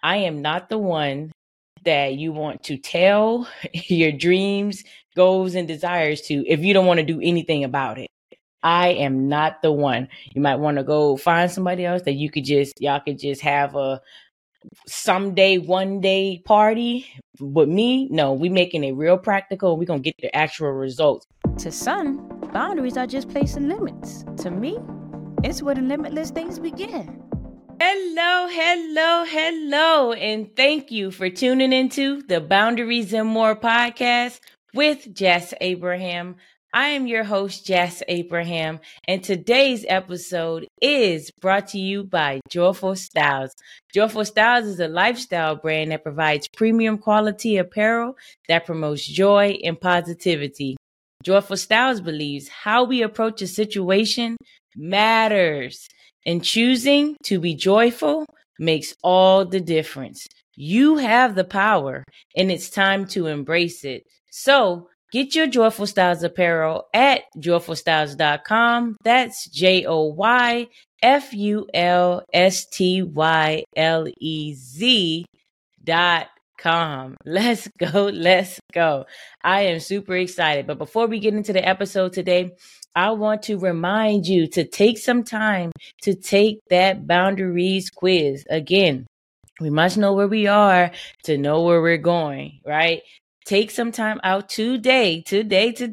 I am not the one that you want to tell your dreams, goals, and desires to if you don't want to do anything about it. I am not the one. You might want to go find somebody else that y'all could just have a someday, one day party. But me, no, we making it real practical. We're going to get the actual results. To some, boundaries are just placing limits. To me, it's where the limitless things begin. Hello, hello, hello. And thank you for tuning into the Boundaries and More podcast with Jess Abraham. I am your host, Jess Abraham, and today's episode is brought to you by Joyful Styles. Joyful Styles is a lifestyle brand that provides premium quality apparel that promotes joy and positivity. Joyful Styles believes how we approach a situation matters, and choosing to be joyful makes all the difference. You have the power, and it's time to embrace it. So, get your Joyful Styles apparel at joyfulstyles.com. That's JoyfulStylez.com. Let's go. Let's go. I am super excited. But before we get into the episode today, I want to remind you to take some time to take that boundaries quiz. Again, we must know where we are to know where we're going, right? Take some time out today to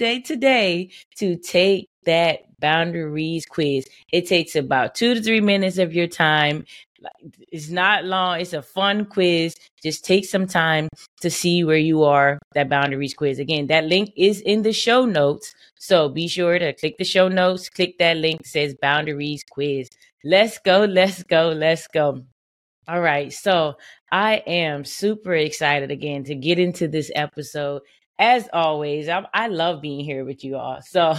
take that boundaries quiz. It takes about 2 to 3 minutes of your time. It's not long. It's a fun quiz. Just take some time to see where you are, that boundaries quiz. Again, that link is in the show notes. So be sure to click the show notes, click that link that says boundaries quiz. Let's go. Let's go. Let's go. All right. So I am super excited again to get into this episode. As always, I love being here with you all. So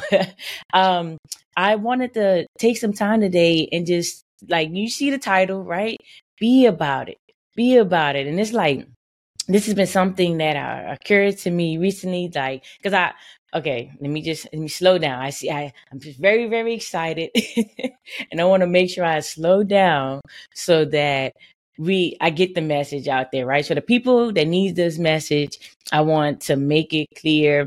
I wanted to take some time today and just like you see the title, right? Be about it. Be about it. And it's like, this has been something that occurred to me recently, like, because okay, let me slow down. I'm just very, very excited. And I want to make sure I slow down so that I get the message out there, right? So the people that need this message, I want to make it clear,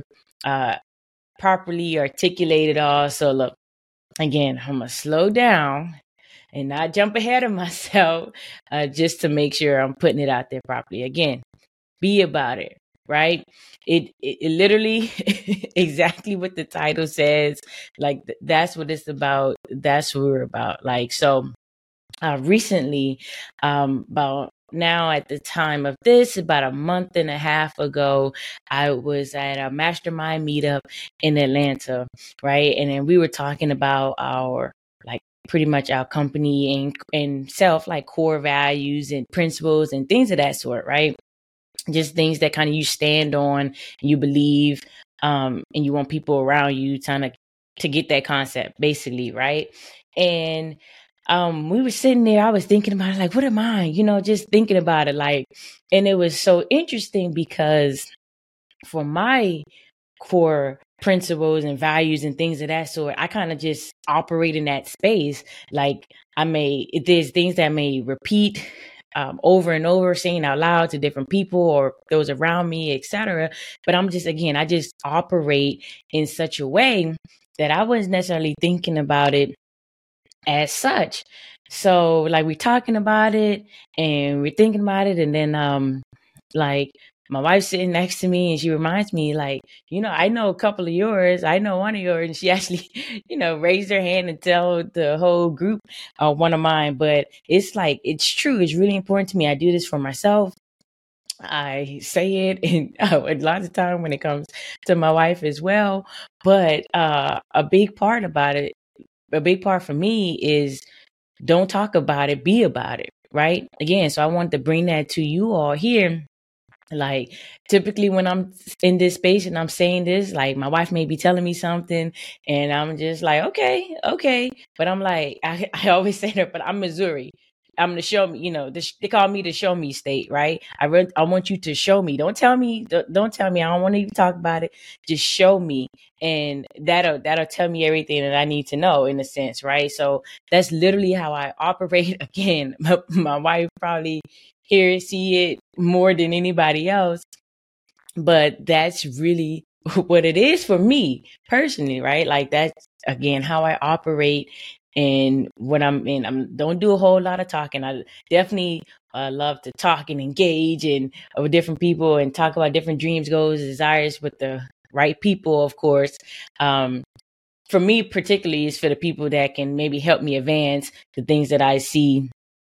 properly articulate it all. So look, again, I'm going to slow down and not jump ahead of myself, just to make sure I'm putting it out there properly. Again, be about it, right? It literally exactly what the title says. Like that's what it's about. That's what we're about. Like, so recently, about now at the time of this, about a month and a half ago, I was at a mastermind meetup in Atlanta, right? And then we were talking about our, like, pretty much our company and self, like core values and principles and things of that sort, right? Just things that kind of you stand on and you believe, and you want people around you to get that concept, basically, right? And we were sitting there, I was thinking about it, like, what am I? Just thinking about it, like, and it was so interesting because for my core principles and values and things of that sort, I kind of just operate in that space. Like there's things that may repeat over and over, saying out loud to different people or those around me, etc. But I just operate in such a way that I wasn't necessarily thinking about it as such. So like we're talking about it and we're thinking about it, and then like my wife's sitting next to me and she reminds me, like, I know a couple of yours. I know one of yours. And she actually, raised her hand and tell the whole group one of mine. But it's like, it's true. It's really important to me. I do this for myself. I say it and a lot of time when it comes to my wife as well. But a big part for me is don't talk about it, be about it, right? Again, so I wanted to bring that to you all here. Like typically when I'm in this space and I'm saying this, like my wife may be telling me something and I'm just like, okay. But I'm like, I always say that, but I'm Missouri. I'm the show me, they call me the show me state, right? I want you to show me. Don't tell me. I don't want to even talk about it. Just show me. And that'll tell me everything that I need to know in a sense, right? So that's literally how I operate. Again, my wife probably see it more than anybody else. But that's really what it is for me personally, right? Like that's again how I operate and what I'm in. Don't do a whole lot of talking. I definitely love to talk and engage and with different people and talk about different dreams, goals, desires with the right people, of course. For me particularly is for the people that can maybe help me advance the things that I see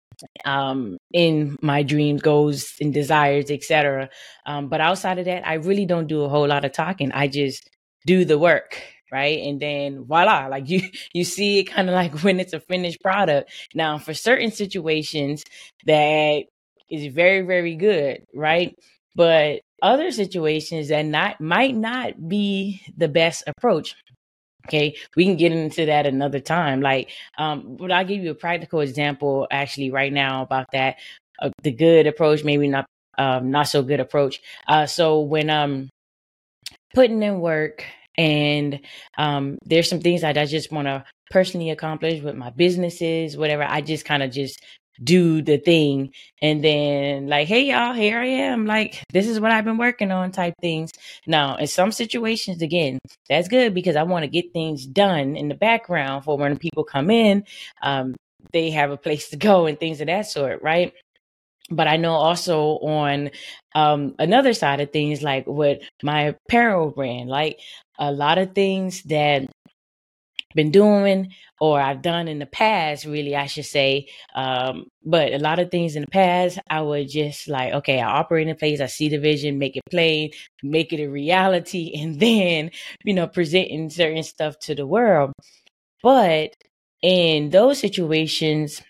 in my dreams, goals, and desires, etc. But outside of that, I really don't do a whole lot of talking. I just do the work, right? And then voila, like you see it kind of like when it's a finished product. Now, for certain situations, that is very, very good, right? But other situations that might not be the best approach. Okay, we can get into that another time. Like, but I'll give you a practical example actually right now about that. The good approach, maybe not so good approach. So when putting in work and there's some things that I just want to personally accomplish with my businesses, whatever. I just kind of just do the thing and then like, hey y'all, here I am, like this is what I've been working on type things. Now in some situations, again, that's good because I want to get things done in the background for when people come in, they have a place to go and things of that sort, right? But I know also on another side of things, like with my apparel brand, like a lot of things that been doing or I've done in the past, really, I should say. But a lot of things in the past, I would just like, okay, I operate in place, I see the vision, make it plain, make it a reality, and then, presenting certain stuff to the world. But in those situations,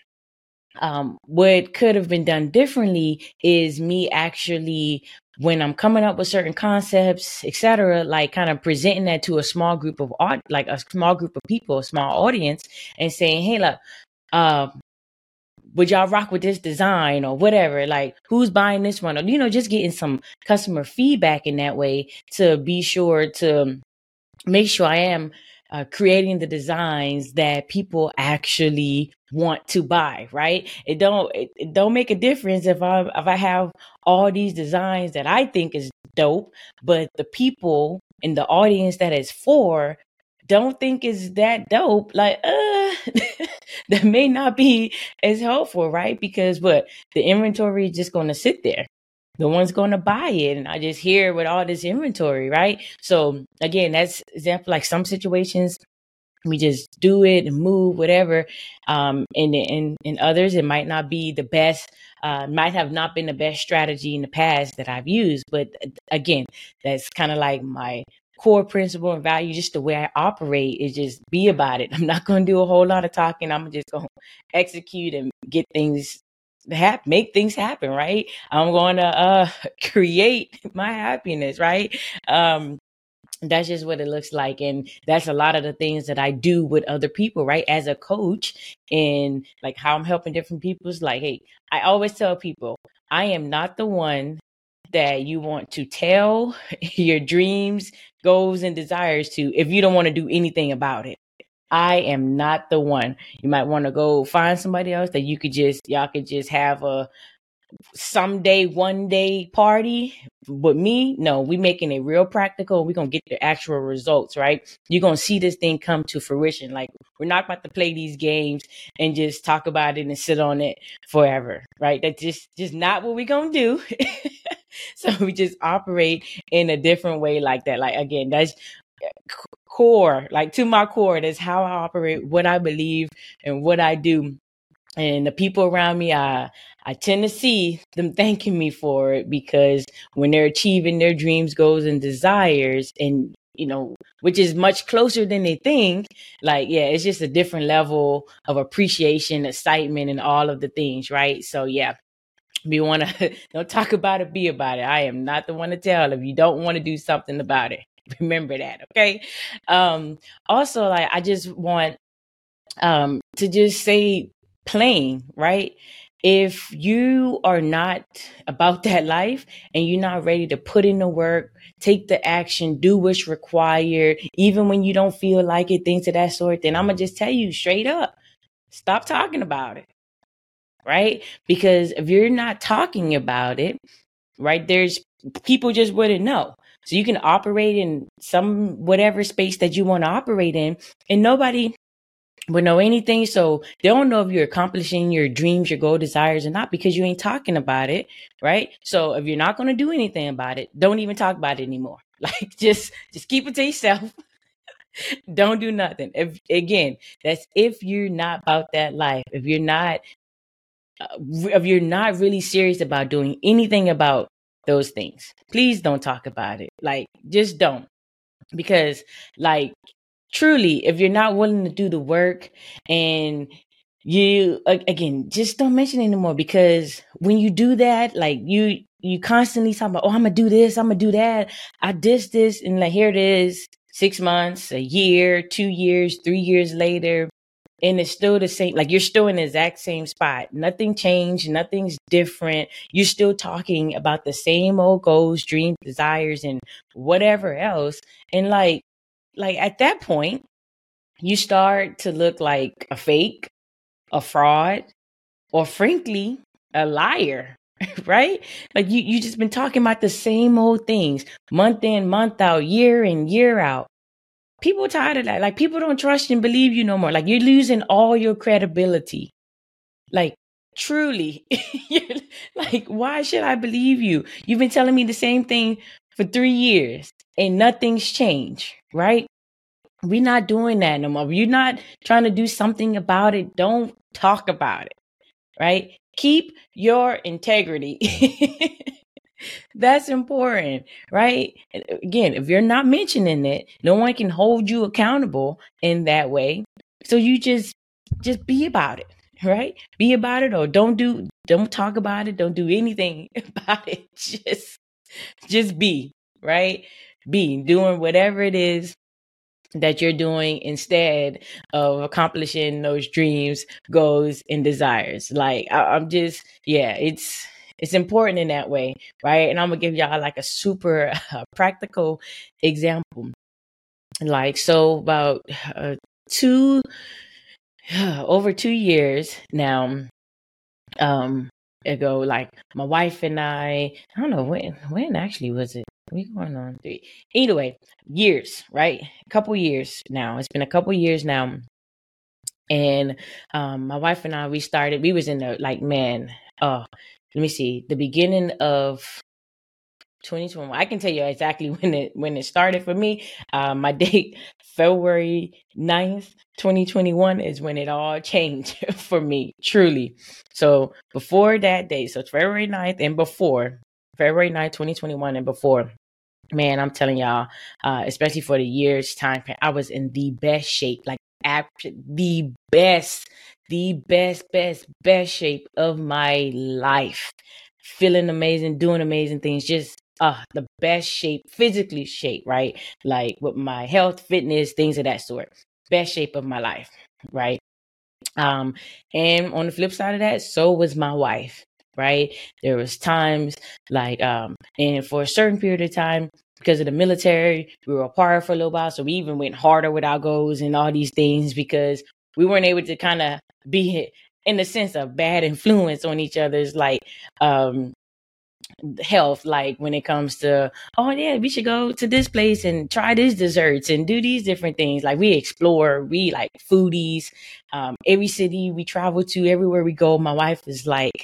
what could have been done differently is me actually, when I'm coming up with certain concepts, etc., like kind of presenting that to a small group of people, a small audience, and saying, "Hey, look, would y'all rock with this design or whatever? Like, who's buying this one?" Or just getting some customer feedback in that way to be sure to make sure I am creating the designs that people actually want to buy, right? It don't make a difference if I have all these designs that I think is dope, but the people in the audience that is for don't think is that dope. Like, that may not be as helpful, right? Because the inventory is just going to sit there. No one's going to buy it. And I just hear with all this inventory, right? So again, that's example, like some situations we just do it and move, whatever. And in others, it might not be the best, might have not been the best strategy in the past that I've used. But again, that's kind of like my core principle and value, just the way I operate is just be about it. I'm not going to do a whole lot of talking. I'm just going to execute and get things make things happen, right? I'm going to create my happiness, right? That's just what it looks like. And that's a lot of the things that I do with other people, right? As a coach and like how I'm helping different people is like, hey, I always tell people, I am not the one that you want to tell your dreams, goals, and desires to if you don't want to do anything about it. I am not the one. You might want to go find somebody else that y'all could just have a someday, one day party. But me, no, we making it real practical. We're going to get the actual results, right? You're going to see this thing come to fruition. Like we're not about to play these games and just talk about it and sit on it forever, right? That's just not what we're going to do. So we just operate in a different way like that. Like, again, that's core, like to my core, that's how I operate, what I believe and what I do. And the people around me, I tend to see them thanking me for it because when they're achieving their dreams, goals, and desires, and which is much closer than they think, like, yeah, it's just a different level of appreciation, excitement, and all of the things, right? So yeah, we want to don't talk about it, be about it. I am not the one to tell if you don't want to do something about it. Remember that, okay? Also, like, I just want to just say plain, right? If you are not about that life and you're not ready to put in the work, take the action, do what's required, even when you don't feel like it, things of that sort, then I'm going to just tell you straight up, stop talking about it. right? Because if you're not talking about it, right, there's people just wouldn't know. So you can operate in some whatever space that you want to operate in, and nobody would know anything. So they don't know if you're accomplishing your dreams, your goal, desires or not, because you ain't talking about it, right? So if you're not going to do anything about it, don't even talk about it anymore. Like just keep it to yourself. Don't do nothing. If again, that's if you're not about that life. If you're not really serious about doing anything about those things, please don't talk about it. Like just don't. Because like truly, if you're not willing to do the work, and you again, just don't mention it anymore. Because when you do that, like you constantly talk about, oh, I'm gonna do this, I'm gonna do that, I did this, and like here it is, 6 months, a year, 2 years, 3 years later, and it's still the same. Like you're still in the exact same spot. Nothing changed, nothing's different. You're still talking about the same old goals, dreams, desires, and whatever else. And like at that point, you start to look like a fake, a fraud, or frankly, a liar, right? Like you just been talking about the same old things month in, month out, year in, year out. People are tired of that. Like people don't trust and believe you no more. Like you're losing all your credibility. Like truly, like why should I believe you? You've been telling me the same thing for 3 years and nothing's changed, right? We're not doing that no more. If you're not trying to do something about it, don't talk about it, right? Keep your integrity. That's important, right? Again, if you're not mentioning it, no one can hold you accountable in that way. So you just be about it, right? Be about it, or don't talk about it. Don't do anything about it. Just be, right? Be doing whatever it is that you're doing instead of accomplishing those dreams, goals, and desires. Like I'm just, yeah, it's important in that way, right? And I'm gonna give y'all like a super practical example. Like so, about two over 2 years now, ago, like my wife and I don't know when actually was it, we going on 3, anyway, years, right? A couple years now, it's been a couple years now. And my wife and I, we was in the like, man, let me see, the beginning of 2021. I can tell you exactly when it started for me. My date, February 9th, 2021 is when it all changed for me, truly. So before that day, so it's February 9th and before, February 9th, 2021 and before, man, I'm telling y'all, especially for the year's time, I was in the best shape, like the best shape of my life. Feeling amazing, doing amazing things, just the best shape, physically shape, right? Like with my health, fitness, things of that sort. Best shape of my life, right? And on the flip side of that, so was my wife, right? There was times like, and for a certain period of time, because of the military, we were apart for a little while. So we even went harder with our goals and all these things because we weren't able to kind of be in the sense of bad influence on each other's like, health, like when it comes to, oh yeah, we should go to this place and try these desserts and do these different things. Like we explore, we like foodies. Every city we travel to, everywhere we go, my wife is like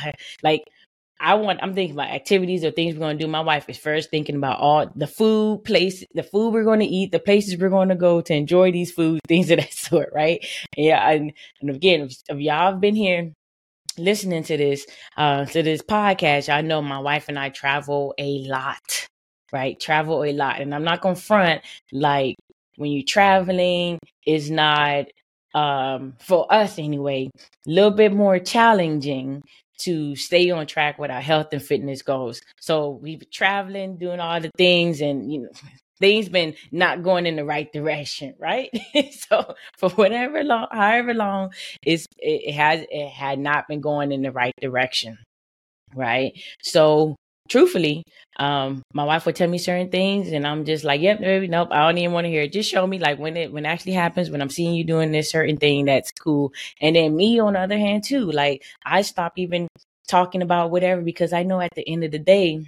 I'm thinking about activities or things we're going to do. My wife is first thinking about all the food we're going to eat, the places we're going to go to enjoy these foods, things of that sort, right? Yeah, and again, if y'all have been here listening to this podcast, I know my wife and I travel a lot, right? Travel a lot. And I'm not gonna front, like when you're traveling is not, for us anyway, a little bit more challenging to stay on track with our health and fitness goals. So we've been traveling, doing all the things, and things been not going in the right direction, right? So for however long it had not been going in the right direction, right? So truthfully, my wife would tell me certain things and I'm just like, yep, baby, nope, I don't even want to hear it. Just show me like when it actually happens, when I'm seeing you doing this certain thing, that's cool. And then me on the other hand too, like I stop even talking about whatever, because I know at the end of the day,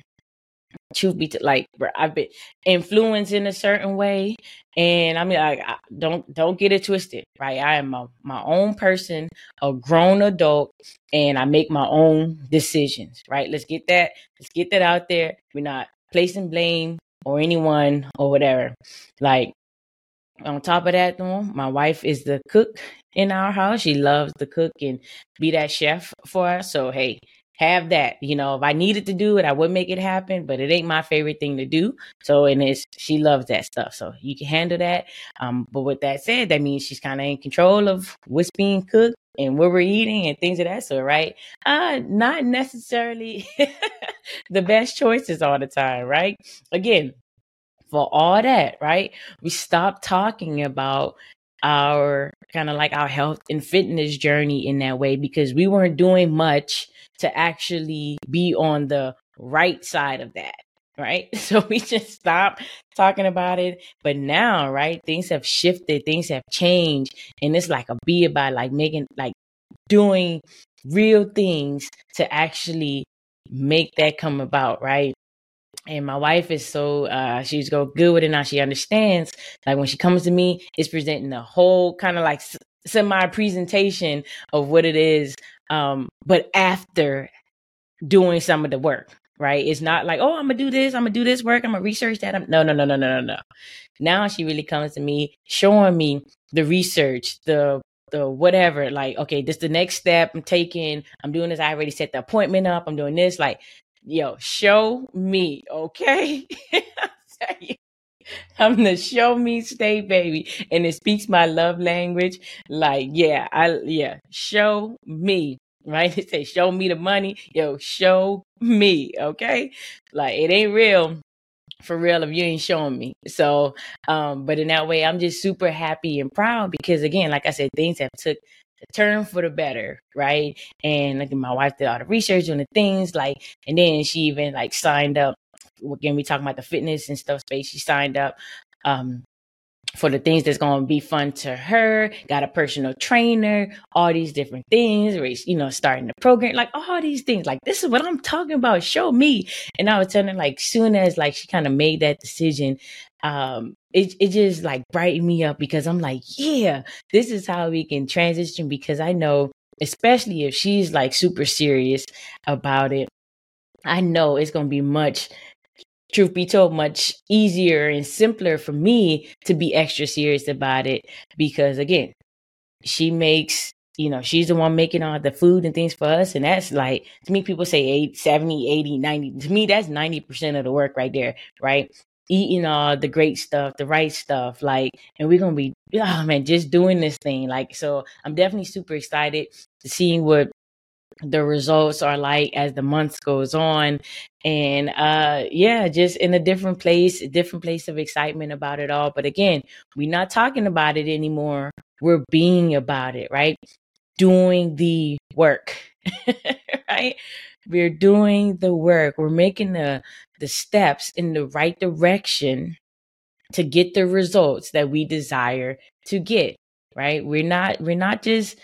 truth be like, I've been influenced in a certain way, and I mean, like, don't get it twisted, right? I am my own person, a grown adult, and I make my own decisions, right? Let's get that out there. We're not placing blame or anyone or whatever. Like, on top of that, though, my wife is the cook in our house. She loves to cook and be that chef for us. So, hey, have that. You know, if I needed to do it, I would make it happen, but it ain't my favorite thing to do. So, she loves that stuff. So you can handle that. But with that said, that means she's kind of in control of what's being cooked and what we're eating and things of that sort, right? Not necessarily the best choices all the time, right? Again, for all that, right? We stopped talking about our kind of like our health and fitness journey in that way, because we weren't doing much to actually be on the right side of that, right? So we just stopped talking about it. But now, right, things have shifted, things have changed, and it's like a be about like making, like doing real things to actually make that come about, right? And my wife is so she's go good with it now. She understands, like when she comes to me, it's presenting a whole kind of like semi presentation of what it is, but after doing some of the work, right? It's not like, oh, I'm gonna do this work, I'm gonna research that. No. Now she really comes to me showing me the research, the whatever, like, okay, this is the next step I'm taking, I'm doing this, I already set the appointment up, I'm doing this, like, yo, show me, okay? I'm the show me state baby, and it speaks my love language. Like, show me, right? It say, show me the money. Yo, show me, okay? Like, it ain't real for real if you ain't showing me. So, but in that way, I'm just super happy and proud because, again, like I said, things have took a turn for the better, right? And like my wife did all the research on the things, like, and then she even like signed up. Again, we talking about the fitness and stuff space. She signed up for the things that's going to be fun to her, got a personal trainer, all these different things, starting the program, like all these things, like this is what I'm talking about, show me. And I was telling her, like, soon as like she kind of made that decision, it just like brightened me up, because I'm like, yeah, this is how we can transition, because I know, especially if she's like super serious about it, I know it's going to be much, truth be told, much easier and simpler for me to be extra serious about it, because again, she makes, she's the one making all the food and things for us. And that's like, to me, people say 70, 80, 90. To me, that's 90% of the work right there, right? Eating all the great stuff, the right stuff, like, and we're going to be, oh man, just doing this thing. Like, so I'm definitely super excited to see what the results are like as the months goes on. And just in a different place of excitement about it all. But again, we're not talking about it anymore, we're being about it, right? Doing the work. Right? We're doing the work, we're making the steps in the right direction to get the results that we desire to get, right? We're not just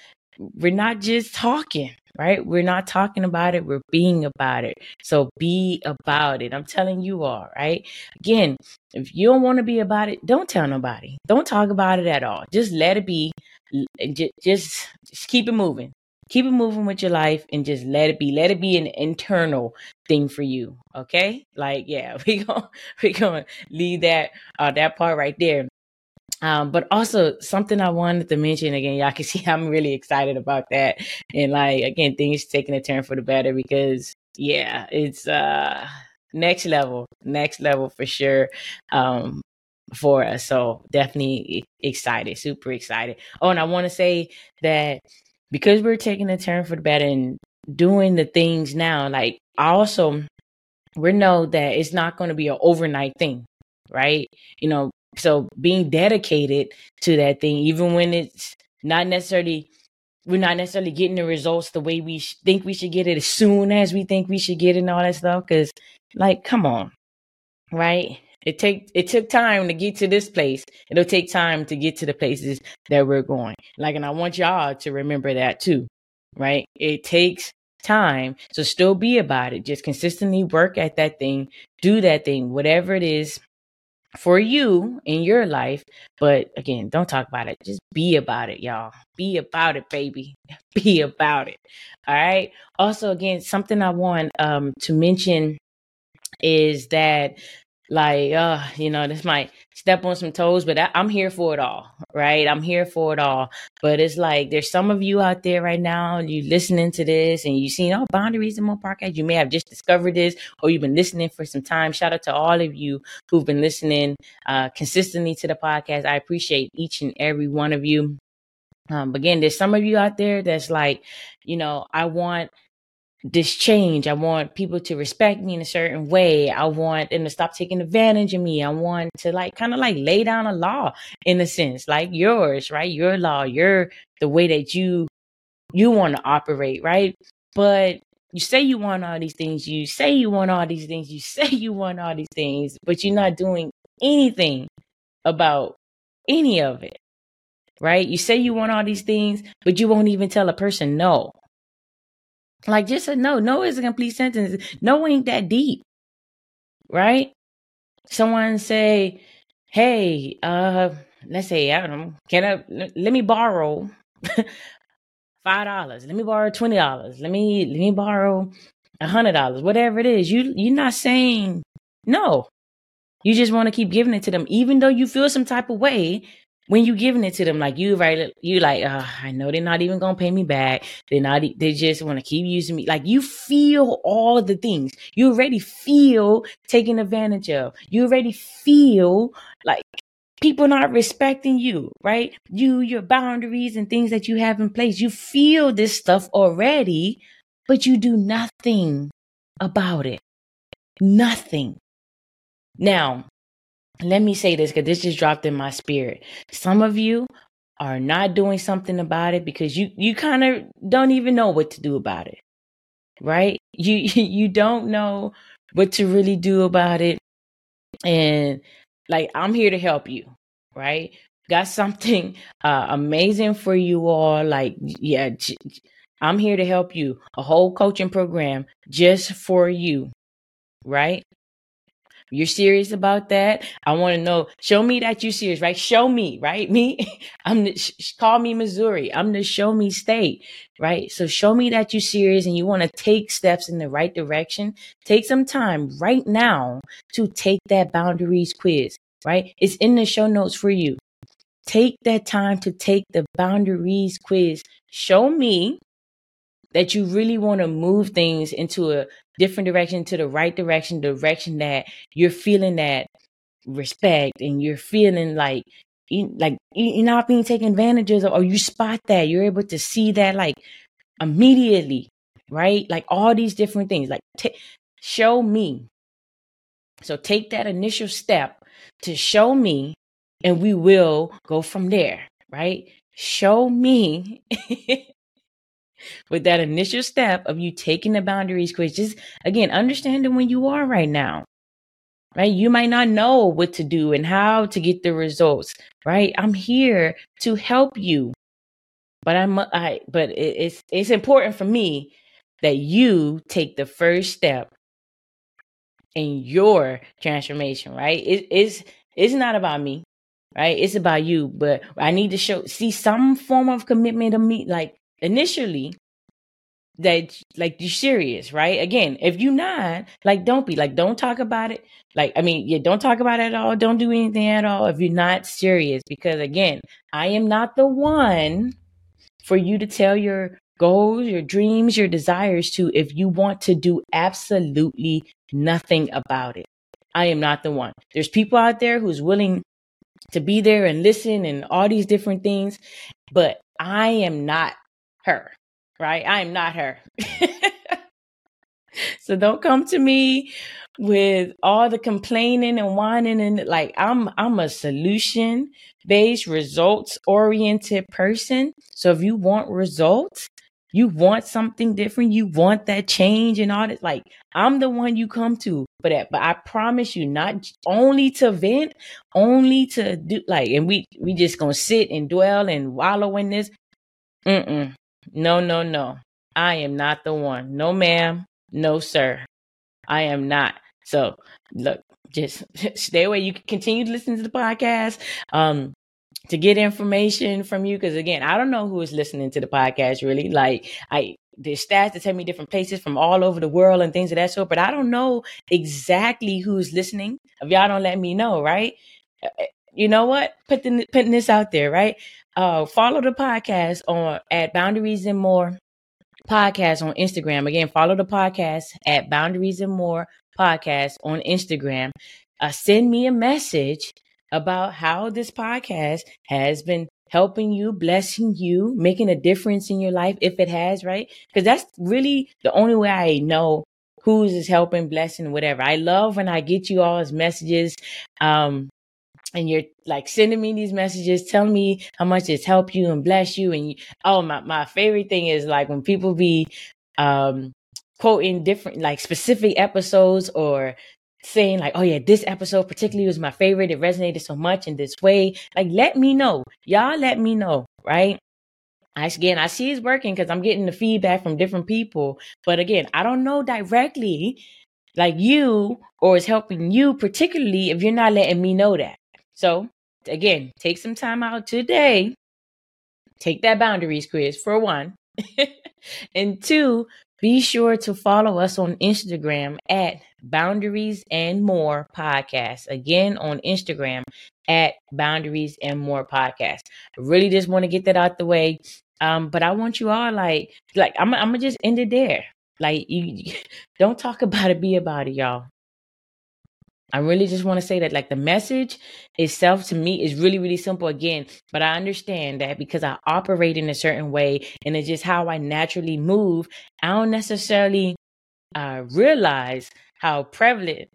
talking, right? We're not talking about it, we're being about it. So be about it. I'm telling you all, right? Again, if you don't want to be about it, don't tell nobody. Don't talk about it at all. Just let it be. Just keep it moving. Keep it moving with your life and just let it be. Let it be an internal thing for you. Okay? Like, yeah, we gonna leave that part right there. But also something I wanted to mention, again, y'all can see I'm really excited about that. And like, again, things taking a turn for the better, because yeah, it's next level for sure. For us. So definitely excited, super excited. Oh, and I want to say that because we're taking a turn for the better and doing the things now, like also we know that it's not going to be an overnight thing, right? So being dedicated to that thing, even when it's not necessarily, we're not necessarily getting the results the way we think we should get it as soon as we think we should get it and all that stuff. Because Like, come on, right? It took time to get to this place. It'll take time to get to the places that we're going. Like, and I want y'all to remember that too, right? It takes time. So still be about it. Just consistently work at that thing, do that thing, whatever it is for you in your life. But again, don't talk about it. Just be about it, y'all. Be about it, baby. Be about it. All right. Also, again, something I want to mention is that, like, this might step on some toes, but I'm here for it all, right? I'm here for it all. But it's like, there's some of you out there right now, you listening to this and you seen, Boundaries and More podcast. You may have just discovered this, or you've been listening for some time. Shout out to all of you who've been listening consistently to the podcast. I appreciate each and every one of you. Again, there's some of you out there that's like, I want this change. I want people to respect me in a certain way. I want them to stop taking advantage of me. I want to kind of lay down a law in a sense, like yours, right? Your law, the way that you want to operate, right? But you say you want all these things. You say you want all these things. You say you want all these things, but you're not doing anything about any of it, right? You say you want all these things, but you won't even tell a person no. Like, just a no. No is a complete sentence. No ain't that deep, right? Someone say, hey, let's say, I don't know, let me borrow $5. Let me borrow $20. Let me borrow $100. Whatever it is, you're not saying no. You just want to keep giving it to them, even though you feel some type of way when you giving it to them. Like, I know they're not even gonna pay me back. They just want to keep using me. Like, you feel all the things. You already feel taken advantage of. You already feel like people not respecting you, right? Your boundaries and things that you have in place. You feel this stuff already, but you do nothing about it. Nothing. Now, let me say this, because this just dropped in my spirit. Some of you are not doing something about it because you kind of don't even know what to do about it, right? You don't know what to really do about it. And I'm here to help you, right? Got something amazing for you all. I'm here to help you. A whole coaching program just for you, right? You're serious about that? I want to know. Show me that you're serious, right? Show me, right? Me, call me Missouri. I'm the show me state, right? So show me that you're serious and you want to take steps in the right direction. Take some time right now to take that boundaries quiz, right? It's in the show notes for you. Take that time to take the boundaries quiz. Show me that you really want to move things into a different direction, to the right direction, the direction that you're feeling that respect and you're feeling like you're not being taken advantage of, or you spot that, you're able to see that immediately, right? Like all these different things, show me. So take that initial step to show me, and we will go from there, right? Show me. With that initial step of you taking the boundaries quiz, just again, understanding when you are right now, right? You might not know what to do and how to get the results, right? I'm here to help you, but it's important for me that you take the first step in your transformation, right? It's not about me, right? It's about you, but I need to see some form of commitment to me, initially, that you're serious, right? Again, if you're not, don't talk about it. Don't talk about it at all. Don't do anything at all if you're not serious, because again, I am not the one for you to tell your goals, your dreams, your desires to, if you want to do absolutely nothing about it. I am not the one. There's people out there who's willing to be there and listen and all these different things, but I am not her. Right? I am not her. So don't come to me with all the complaining and whining and I'm a solution-based, results-oriented person. So if you want results, You want something different. You want that change and all that. Like, I'm the one you come to for that. But I promise you, not only to vent, only to do like, and we just gonna sit and dwell and wallow in this. No, no, no. I am not the one. No, ma'am. No, sir. I am not. So look, just stay away. You can continue to listen to the podcast. To get information from you, because again, I don't know who is listening to the podcast really. Like, there's stats that tell me different places from all over the world and things of that sort, but I don't know exactly who's listening. If y'all don't let me know, right? You know what? Putting this out there, right? Follow the podcast at Boundaries and More Podcast on Instagram. Again, follow the podcast at Boundaries and More Podcast on Instagram. Send me a message about how this podcast has been helping you, blessing you, making a difference in your life, if it has, right? Because that's really the only way I know who's is helping, blessing, whatever. I love when I get you all's messages, and you're like sending me these messages, telling me how much it's helped you and bless you. And my favorite thing is like when people be quoting different, like specific episodes, or saying like, oh yeah, this episode particularly was my favorite. It resonated so much in this way. Like, let me know. Y'all let me know, right? I see it's working because I'm getting the feedback from different people. But again, I don't know directly like you, or it's helping you particularly if you're not letting me know that. So again, take some time out today. Take that boundaries quiz for one. And two, be sure to follow us on Instagram at Boundaries and More Podcast. Again, on Instagram at Boundaries and More Podcast. I really just want to get that out the way. But I want you all like I'm gonna just end it there. Like, you don't talk about it, be about it, y'all. I really just want to say that, like, the message itself to me is really, really simple again, but I understand that because I operate in a certain way and it's just how I naturally move. I don't necessarily realize how prevalent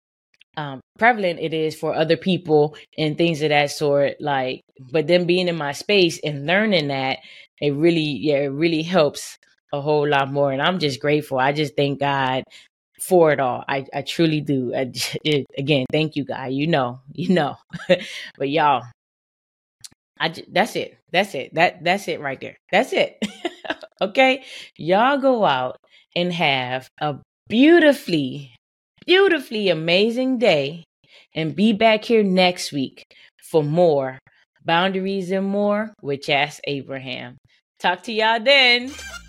it is for other people and things of that sort. Like, but then being in my space and learning that, it really helps a whole lot more. And I'm just grateful. I just thank God for it all. I truly do. Again, thank you, God. You know. But y'all, that's it. That's it right there. That's it. Okay, y'all go out and have a beautifully amazing day, and be back here next week for more Boundaries and More with Chas Abraham. Talk to y'all then.